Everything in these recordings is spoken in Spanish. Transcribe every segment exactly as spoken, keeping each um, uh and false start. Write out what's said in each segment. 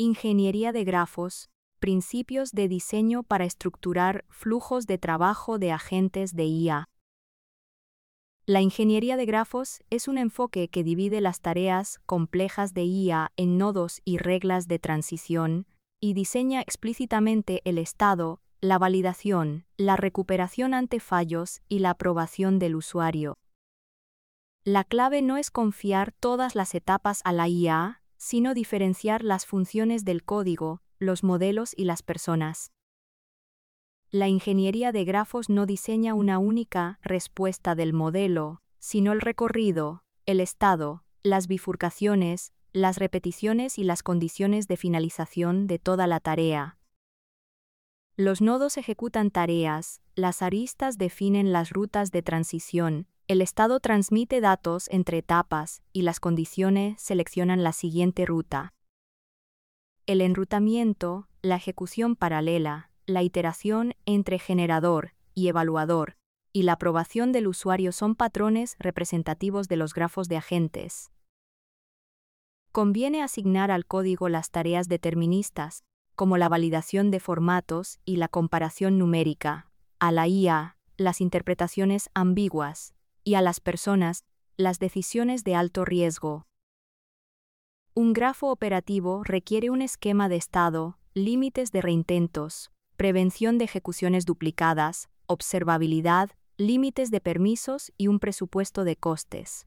Ingeniería de grafos, principios de diseño para estructurar flujos de trabajo de agentes de I A. La ingeniería de grafos es un enfoque que divide las tareas complejas de I A en nodos y reglas de transición, y diseña explícitamente el estado, la validación, la recuperación ante fallos y la aprobación del usuario. La clave no es confiar todas las etapas a la I A, sino diferenciar las funciones del código, los modelos y las personas. La ingeniería de grafos no diseña una única respuesta del modelo, sino el recorrido, el estado, las bifurcaciones, las repeticiones y las condiciones de finalización de toda la tarea. Los nodos ejecutan tareas, las aristas definen las rutas de transición, el estado transmite datos entre etapas y las condiciones seleccionan la siguiente ruta. El enrutamiento, la ejecución paralela, la iteración entre generador y evaluador, y la aprobación del usuario son patrones representativos de los grafos de agentes. Conviene asignar al código las tareas deterministas, como la validación de formatos y la comparación numérica, a la I A, las interpretaciones ambiguas, y a las personas, las decisiones de alto riesgo. Un grafo operativo requiere un esquema de estado, límites de reintentos, prevención de ejecuciones duplicadas, observabilidad, límites de permisos y un presupuesto de costes.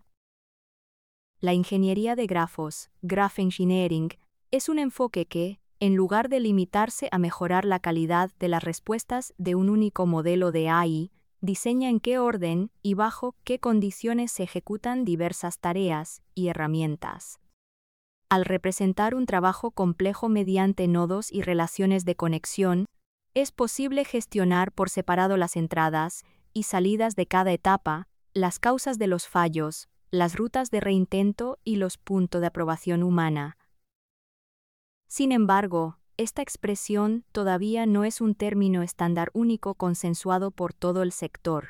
La ingeniería de grafos, Graph Engineering, es un enfoque que, en lugar de limitarse a mejorar la calidad de las respuestas de un único modelo de A I, diseña en qué orden y bajo qué condiciones se ejecutan diversas tareas y herramientas. Al representar un trabajo complejo mediante nodos y relaciones de conexión, es posible gestionar por separado las entradas y salidas de cada etapa, las causas de los fallos, las rutas de reintento y los puntos de aprobación humana. Sin embargo, esta expresión todavía no es un término estándar único consensuado por todo el sector.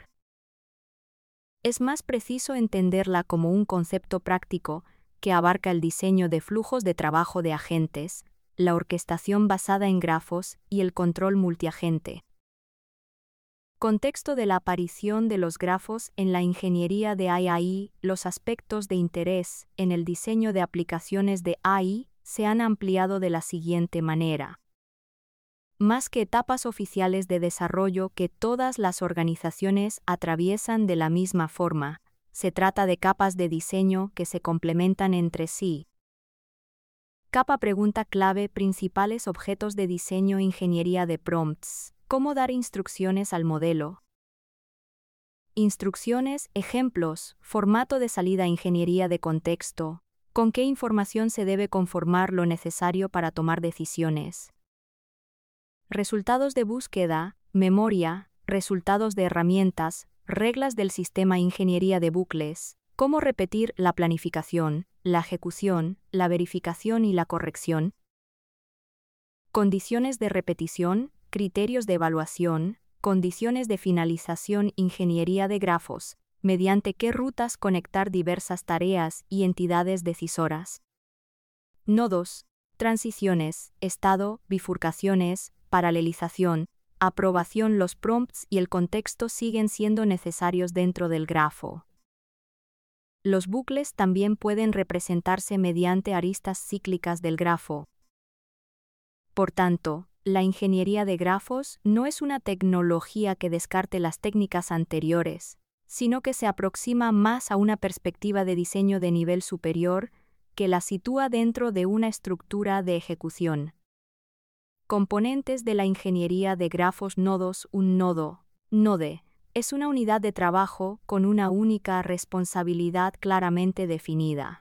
Es más preciso entenderla como un concepto práctico que abarca el diseño de flujos de trabajo de agentes, la orquestación basada en grafos y el control multiagente. Contexto de la aparición de los grafos en la ingeniería de A I. Los aspectos de interés en el diseño de aplicaciones de A I se han ampliado de la siguiente manera. Más que etapas oficiales de desarrollo que todas las organizaciones atraviesan de la misma forma, se trata de capas de diseño que se complementan entre sí. Capa pregunta clave principales objetos de diseño ingeniería de prompts. ¿Cómo dar instrucciones al modelo? Instrucciones, ejemplos, formato de salida ingeniería de contexto. ¿Con qué información se debe conformar lo necesario para tomar decisiones? Resultados de búsqueda, memoria, resultados de herramientas, reglas del sistema ingeniería de bucles, cómo repetir la planificación, la ejecución, la verificación y la corrección. Condiciones de repetición, criterios de evaluación, condiciones de finalización ingeniería de grafos, mediante qué rutas conectar diversas tareas y entidades decisoras. Nodos, transiciones, estado, bifurcaciones, paralelización, aprobación. Los prompts y el contexto siguen siendo necesarios dentro del grafo. Los bucles también pueden representarse mediante aristas cíclicas del grafo. Por tanto, la ingeniería de grafos no es una tecnología que descarte las técnicas anteriores, sino que se aproxima más a una perspectiva de diseño de nivel superior que la sitúa dentro de una estructura de ejecución. Componentes de la ingeniería de grafos. Nodos. Un nodo, node, es una unidad de trabajo con una única responsabilidad claramente definida.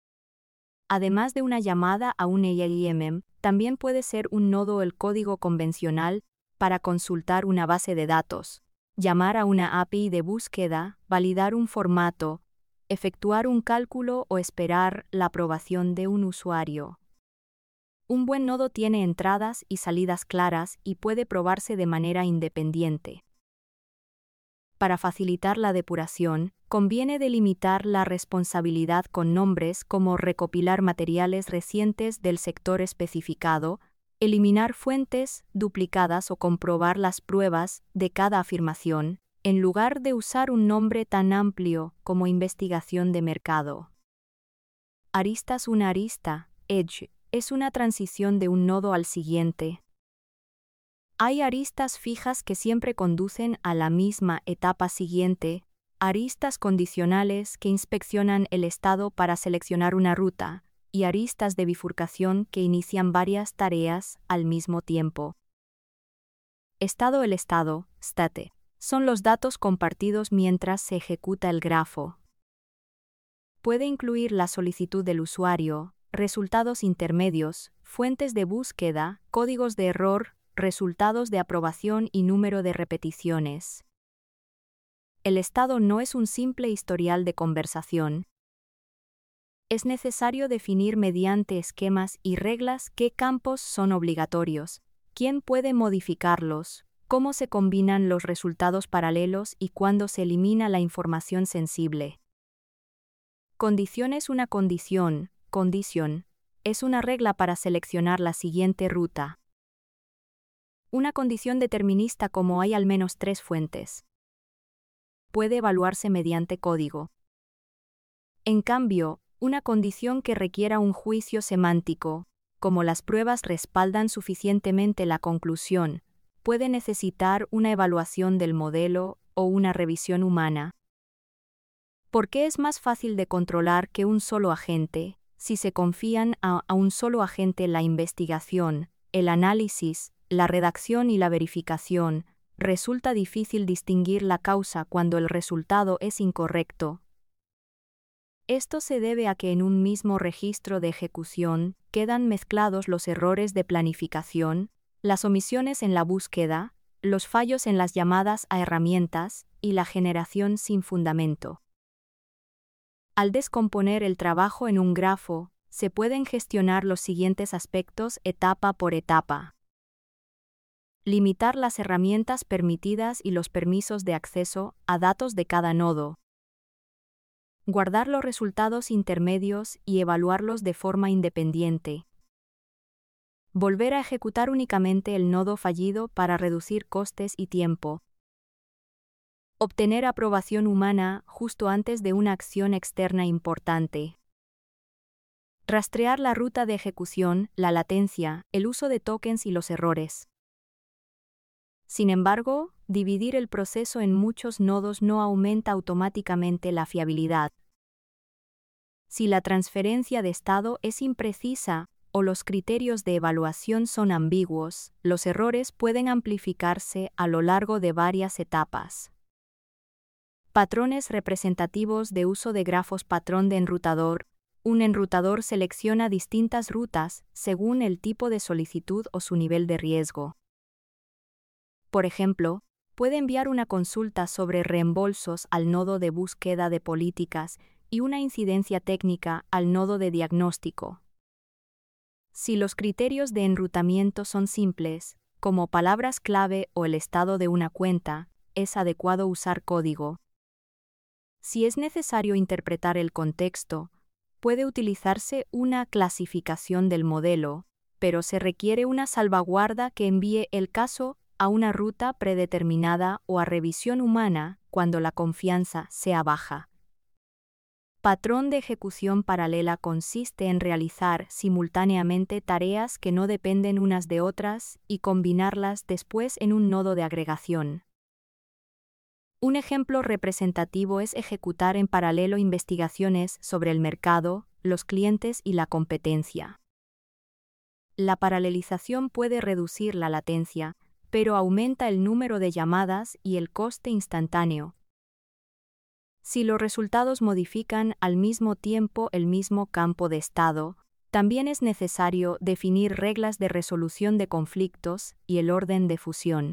Además de una llamada a un A I M M, también puede ser un nodo el código convencional para consultar una base de datos, llamar a una A P I de búsqueda, validar un formato, efectuar un cálculo o esperar la aprobación de un usuario. Un buen nodo tiene entradas y salidas claras y puede probarse de manera independiente. Para facilitar la depuración, conviene delimitar la responsabilidad con nombres como recopilar materiales recientes del sector especificado, eliminar fuentes duplicadas o comprobar las pruebas de cada afirmación, en lugar de usar un nombre tan amplio como investigación de mercado. Aristas. Una arista, edge, es una transición de un nodo al siguiente. Hay aristas fijas que siempre conducen a la misma etapa siguiente, aristas condicionales que inspeccionan el estado para seleccionar una ruta, y aristas de bifurcación que inician varias tareas al mismo tiempo. Estado. El estado, state, son los datos compartidos mientras se ejecuta el grafo. Puede incluir la solicitud del usuario, resultados intermedios, fuentes de búsqueda, códigos de error, resultados de aprobación y número de repeticiones. El estado no es un simple historial de conversación. Es necesario definir mediante esquemas y reglas qué campos son obligatorios, quién puede modificarlos, cómo se combinan los resultados paralelos y cuándo se elimina la información sensible. Condiciones. Una condición, condition, es una regla para seleccionar la siguiente ruta. Una condición determinista como hay al menos tres fuentes. Puede evaluarse mediante código. En cambio, una condición que requiera un juicio semántico, como las pruebas respaldan suficientemente la conclusión, puede necesitar una evaluación del modelo o una revisión humana. ¿Por qué es más fácil de controlar que un solo agente, si se confían a, a un solo agente la investigación, el análisis, la redacción y la verificación? Resulta difícil distinguir la causa cuando el resultado es incorrecto. Esto se debe a que en un mismo registro de ejecución quedan mezclados los errores de planificación, las omisiones en la búsqueda, los fallos en las llamadas a herramientas y la generación sin fundamento. Al descomponer el trabajo en un grafo, se pueden gestionar los siguientes aspectos etapa por etapa. Limitar las herramientas permitidas y los permisos de acceso a datos de cada nodo. Guardar los resultados intermedios y evaluarlos de forma independiente. Volver a ejecutar únicamente el nodo fallido para reducir costes y tiempo. Obtener aprobación humana justo antes de una acción externa importante. Rastrear la ruta de ejecución, la latencia, el uso de tokens y los errores. Sin embargo, dividir el proceso en muchos nodos no aumenta automáticamente la fiabilidad. Si la transferencia de estado es imprecisa o los criterios de evaluación son ambiguos, los errores pueden amplificarse a lo largo de varias etapas. Patrones representativos de uso de grafos. Patrón de enrutador. Un enrutador selecciona distintas rutas según el tipo de solicitud o su nivel de riesgo. Por ejemplo, puede enviar una consulta sobre reembolsos al nodo de búsqueda de políticas y una incidencia técnica al nodo de diagnóstico. Si los criterios de enrutamiento son simples, como palabras clave o el estado de una cuenta, es adecuado usar código. Si es necesario interpretar el contexto, puede utilizarse una clasificación del modelo, pero se requiere una salvaguarda que envíe el caso a una ruta predeterminada o a revisión humana cuando la confianza sea baja. Patrón de ejecución paralela consiste en realizar simultáneamente tareas que no dependen unas de otras y combinarlas después en un nodo de agregación. Un ejemplo representativo es ejecutar en paralelo investigaciones sobre el mercado, los clientes y la competencia. La paralelización puede reducir la latencia, pero aumenta el número de llamadas y el coste instantáneo. Si los resultados modifican al mismo tiempo el mismo campo de estado, también es necesario definir reglas de resolución de conflictos y el orden de fusión.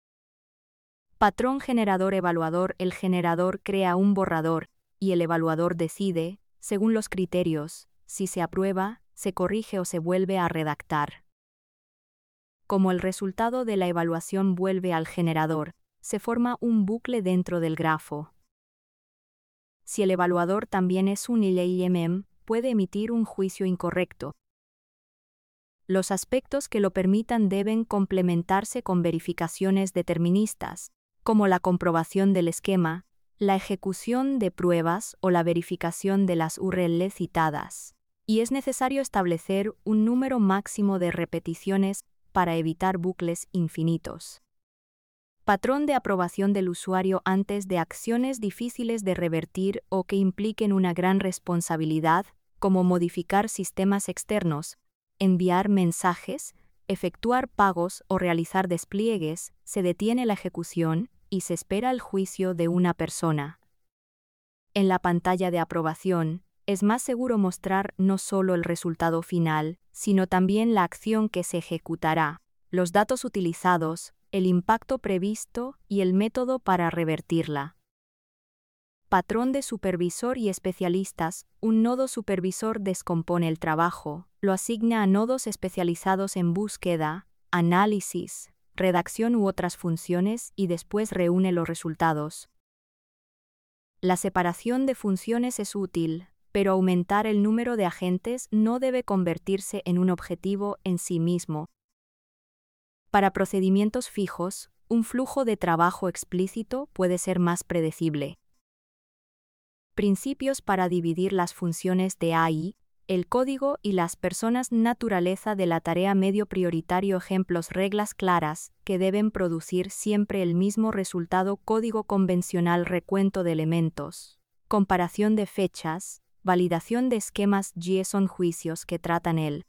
Patrón generador evaluador. El generador crea un borrador y el evaluador decide, según los criterios, si se aprueba, se corrige o se vuelve a redactar. Como el resultado de la evaluación vuelve al generador, se forma un bucle dentro del grafo. Si el evaluador también es un I L M M, puede emitir un juicio incorrecto. Los aspectos que lo permitan deben complementarse con verificaciones deterministas, como la comprobación del esquema, la ejecución de pruebas o la verificación de las U R L citadas, y es necesario establecer un número máximo de repeticiones para evitar bucles infinitos. Patrón de aprobación del usuario antes de acciones difíciles de revertir o que impliquen una gran responsabilidad, como modificar sistemas externos, enviar mensajes, efectuar pagos o realizar despliegues, se detiene la ejecución y se espera el juicio de una persona. En la pantalla de aprobación, es más seguro mostrar no solo el resultado final, sino también la acción que se ejecutará, los datos utilizados, el impacto previsto y el método para revertirla. Patrón de supervisor y especialistas. Un nodo supervisor descompone el trabajo, lo asigna a nodos especializados en búsqueda, análisis, redacción u otras funciones y después reúne los resultados. La separación de funciones es útil, pero aumentar el número de agentes no debe convertirse en un objetivo en sí mismo. Para procedimientos fijos, un flujo de trabajo explícito puede ser más predecible. Principios para dividir las funciones de A I, el código y las personas. Naturaleza de la tarea medio prioritario. Ejemplos. Reglas claras, que deben producir siempre el mismo resultado. Código convencional. Recuento de elementos. Comparación de fechas. Validación de esquemas. JSON. Juicios que tratan el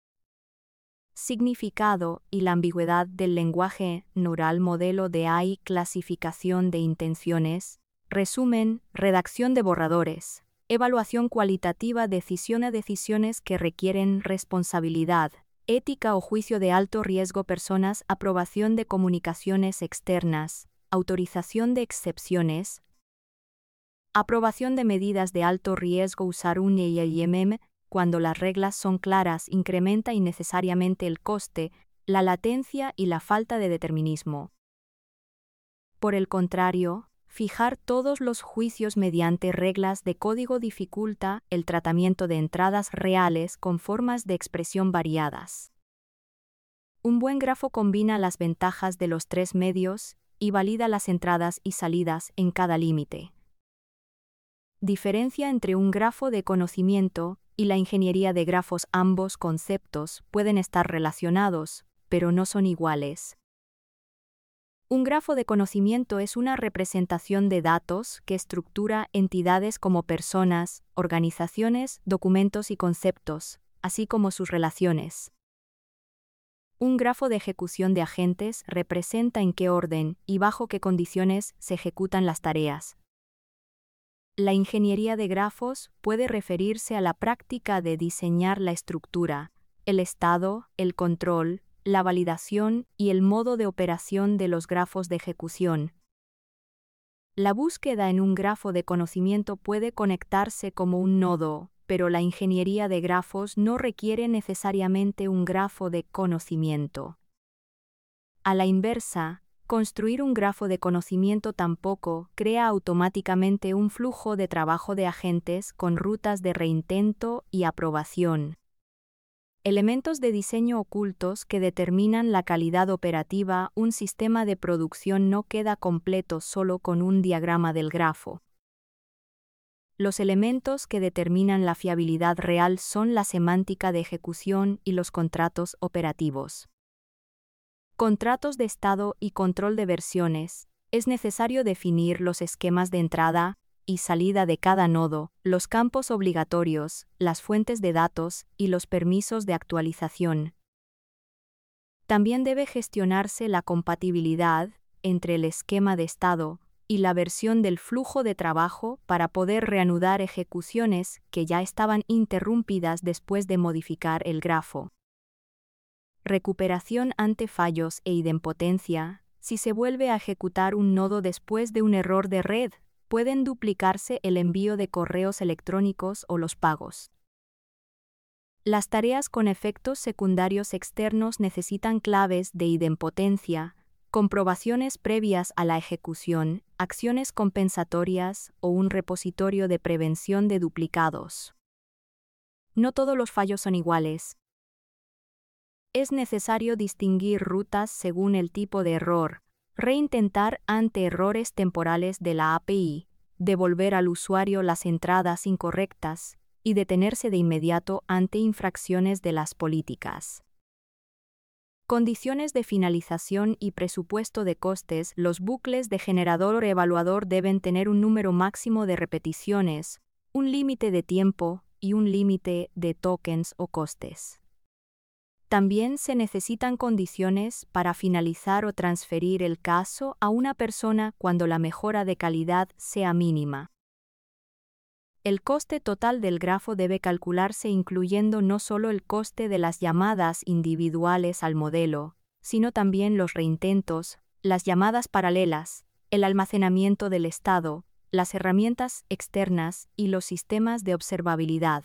significado y la ambigüedad del lenguaje neural. Modelo de A I. Clasificación de intenciones. Resumen, redacción de borradores, evaluación cualitativa. Decisión a decisiones que requieren responsabilidad, ética o juicio de alto riesgo. Personas. Aprobación de comunicaciones externas, autorización de excepciones, aprobación de medidas de alto riesgo. Usar un I L M M cuando las reglas son claras incrementa innecesariamente el coste, la latencia y la falta de determinismo. Por el contrario, fijar todos los juicios mediante reglas de código dificulta el tratamiento de entradas reales con formas de expresión variadas. Un buen grafo combina las ventajas de los tres medios y valida las entradas y salidas en cada límite. Diferencia entre un grafo de conocimiento y la ingeniería de grafos. Ambos conceptos pueden estar relacionados, pero no son iguales. Un grafo de conocimiento es una representación de datos que estructura entidades como personas, organizaciones, documentos y conceptos, así como sus relaciones. Un grafo de ejecución de agentes representa en qué orden y bajo qué condiciones se ejecutan las tareas. La ingeniería de grafos puede referirse a la práctica de diseñar la estructura, el estado, el control, la validación y el modo de operación de los grafos de ejecución. La búsqueda en un grafo de conocimiento puede conectarse como un nodo, pero la ingeniería de grafos no requiere necesariamente un grafo de conocimiento. A la inversa, construir un grafo de conocimiento tampoco crea automáticamente un flujo de trabajo de agentes con rutas de reintento y aprobación. Elementos de diseño ocultos que determinan la calidad operativa. Un sistema de producción no queda completo solo con un diagrama del grafo. Los elementos que determinan la fiabilidad real son la semántica de ejecución y los contratos operativos. Contratos de estado y control de versiones. Es necesario definir los esquemas de entrada y salida de cada nodo, los campos obligatorios, las fuentes de datos y los permisos de actualización. También debe gestionarse la compatibilidad entre el esquema de estado y la versión del flujo de trabajo para poder reanudar ejecuciones que ya estaban interrumpidas después de modificar el grafo. Recuperación ante fallos e idempotencia. Si se vuelve a ejecutar un nodo después de un error de red, pueden duplicarse el envío de correos electrónicos o los pagos. Las tareas con efectos secundarios externos necesitan claves de idempotencia, comprobaciones previas a la ejecución, acciones compensatorias o un repositorio de prevención de duplicados. No todos los fallos son iguales. Es necesario distinguir rutas según el tipo de error, reintentar ante errores temporales de la A P I, devolver al usuario las entradas incorrectas y detenerse de inmediato ante infracciones de las políticas. Condiciones de finalización y presupuesto de costes. Los bucles de generador evaluador deben tener un número máximo de repeticiones, un límite de tiempo y un límite de tokens o costes. También se necesitan condiciones para finalizar o transferir el caso a una persona cuando la mejora de calidad sea mínima. El coste total del grafo debe calcularse incluyendo no solo el coste de las llamadas individuales al modelo, sino también los reintentos, las llamadas paralelas, el almacenamiento del estado, las herramientas externas y los sistemas de observabilidad.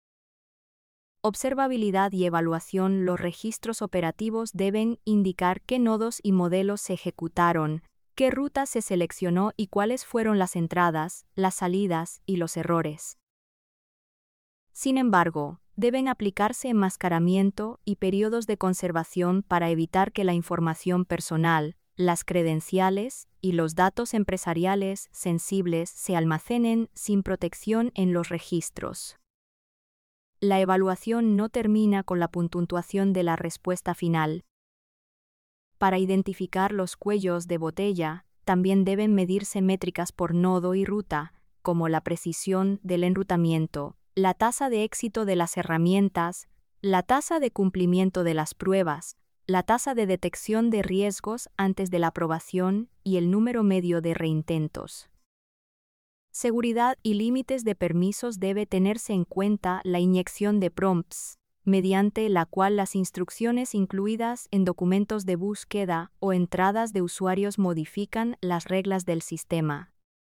Observabilidad y evaluación. Los registros operativos deben indicar qué nodos y modelos se ejecutaron, qué ruta se seleccionó y cuáles fueron las entradas, las salidas y los errores. Sin embargo, deben aplicarse enmascaramiento y periodos de conservación para evitar que la información personal, las credenciales y los datos empresariales sensibles se almacenen sin protección en los registros. La evaluación no termina con la puntuación de la respuesta final. Para identificar los cuellos de botella, también deben medirse métricas por nodo y ruta, como la precisión del enrutamiento, la tasa de éxito de las herramientas, la tasa de cumplimiento de las pruebas, la tasa de detección de riesgos antes de la aprobación y el número medio de reintentos. Seguridad y límites de permisos. Debe tenerse en cuenta la inyección de prompts, mediante la cual las instrucciones incluidas en documentos de búsqueda o entradas de usuarios modifican las reglas del sistema.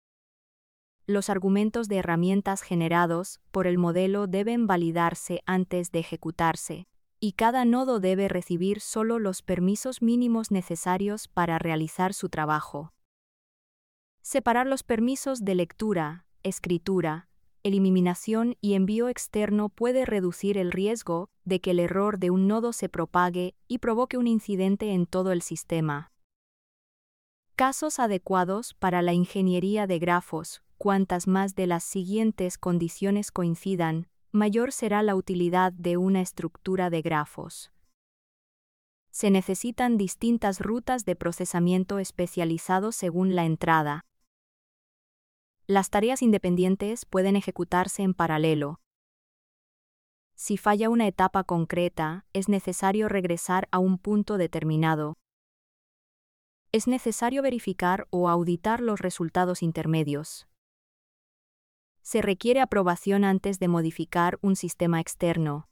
Los argumentos de herramientas generados por el modelo deben validarse antes de ejecutarse, y cada nodo debe recibir solo los permisos mínimos necesarios para realizar su trabajo. Separar los permisos de lectura, escritura, eliminación y envío externo puede reducir el riesgo de que el error de un nodo se propague y provoque un incidente en todo el sistema. Casos adecuados para la ingeniería de grafos. Cuantas más de las siguientes condiciones coincidan, mayor será la utilidad de una estructura de grafos. Se necesitan distintas rutas de procesamiento especializado según la entrada. Las tareas independientes pueden ejecutarse en paralelo. Si falla una etapa concreta, es necesario regresar a un punto determinado. Es necesario verificar o auditar los resultados intermedios. Se requiere aprobación antes de modificar un sistema externo.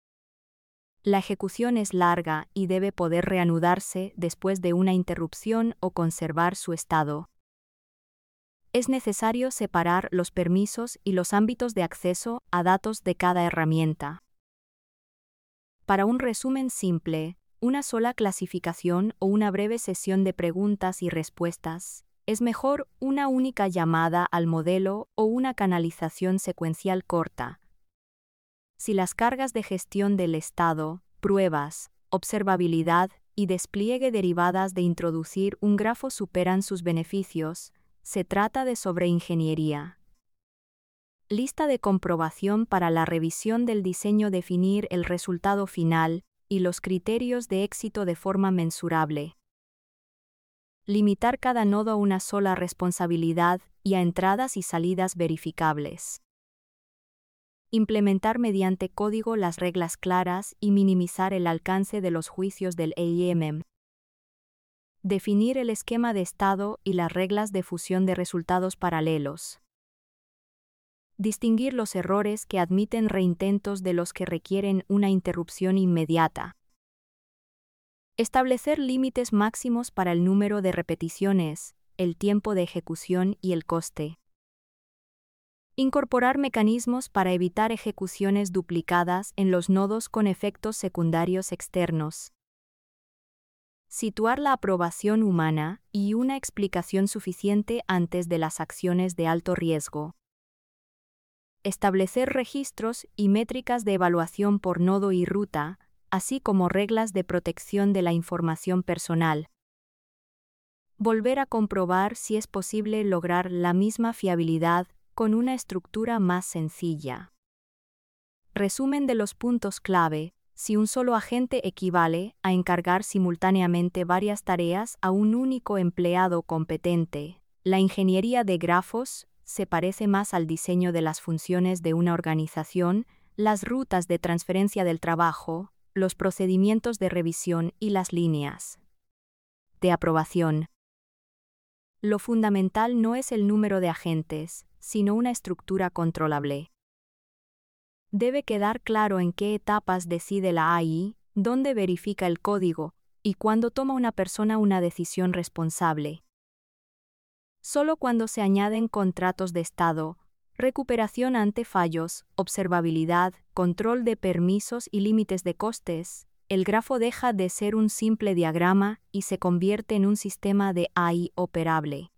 La ejecución es larga y debe poder reanudarse después de una interrupción o conservar su estado. Es necesario separar los permisos y los ámbitos de acceso a datos de cada herramienta. Para un resumen simple, una sola clasificación o una breve sesión de preguntas y respuestas, es mejor una única llamada al modelo o una canalización secuencial corta. Si las cargas de gestión del estado, pruebas, observabilidad y despliegue derivadas de introducir un grafo superan sus beneficios, se trata de sobreingeniería. Lista de comprobación para la revisión del diseño. Definir el resultado final y los criterios de éxito de forma mensurable. Limitar cada nodo a una sola responsabilidad y a entradas y salidas verificables. Implementar mediante código las reglas claras y minimizar el alcance de los juicios del A M M. Definir el esquema de estado y las reglas de fusión de resultados paralelos. Distinguir los errores que admiten reintentos de los que requieren una interrupción inmediata. Establecer límites máximos para el número de repeticiones, el tiempo de ejecución y el coste. Incorporar mecanismos para evitar ejecuciones duplicadas en los nodos con efectos secundarios externos. situar la aprobación humana y una explicación suficiente antes de las acciones de alto riesgo. Establecer registros y métricas de evaluación por nodo y ruta, así como reglas de protección de la información personal. Volver a comprobar si es posible lograr la misma fiabilidad con una estructura más sencilla. Resumen de los puntos clave. Si un solo agente equivale a encargar simultáneamente varias tareas a un único empleado competente, la ingeniería de grafos se parece más al diseño de las funciones de una organización, las rutas de transferencia del trabajo, los procedimientos de revisión y las líneas de aprobación. Lo fundamental no es el número de agentes, sino una estructura controlable. Debe quedar claro en qué etapas decide la A I, dónde verifica el código y cuándo toma una persona una decisión responsable. Solo cuando se añaden contratos de estado, recuperación ante fallos, observabilidad, control de permisos y límites de costes, el grafo deja de ser un simple diagrama y se convierte en un sistema de A I operable.